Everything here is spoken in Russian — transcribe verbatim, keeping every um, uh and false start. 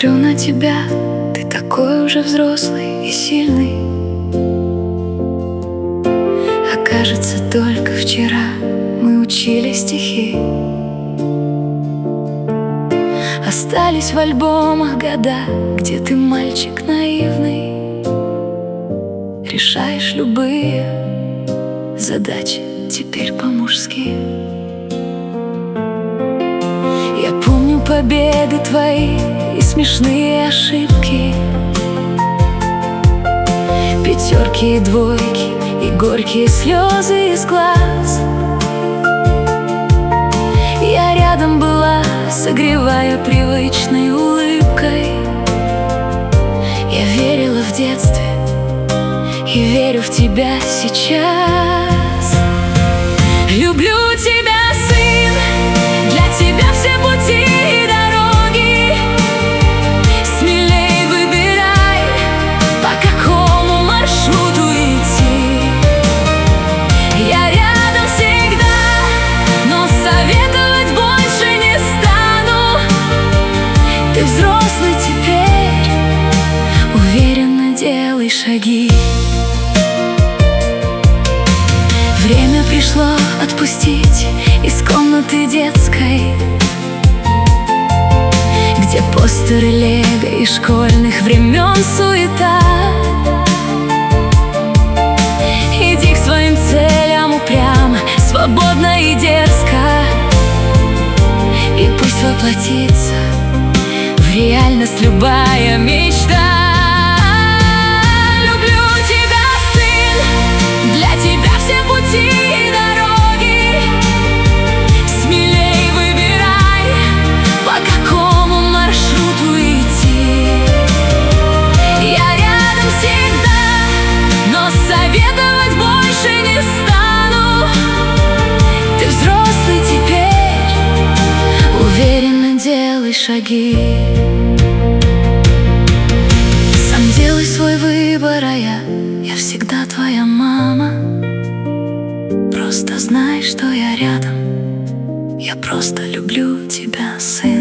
Смотрю на тебя, ты такой уже взрослый и сильный. А кажется, только вчера мы учили стихи. Остались в альбомах года, где ты мальчик наивный. Решаешь любые задачи теперь по-мужски. Я помню победы твои и смешные ошибки, пятерки и двойки и горькие слезы из глаз. Я рядом была, согревая привычной улыбкой. Я верила в детстве и верю в тебя сейчас. Люблю тебя, сын, для тебя все пути и дороги. Смелей выбирай, по какому маршруту идти. Я рядом всегда, но советовать больше не стану. Ты взрослый теперь, уверенно делай шаги. Время пришло отпустить из комнаты детской, где постеры лего и школьных времен суета. Иди к своим целям упрямо, свободно и дерзко, и пусть воплотится в реальность любая мечта. Шаги. Сам делай свой выбор, а я, я всегда твоя мама. Просто знай, что я рядом. Я просто люблю тебя, сын.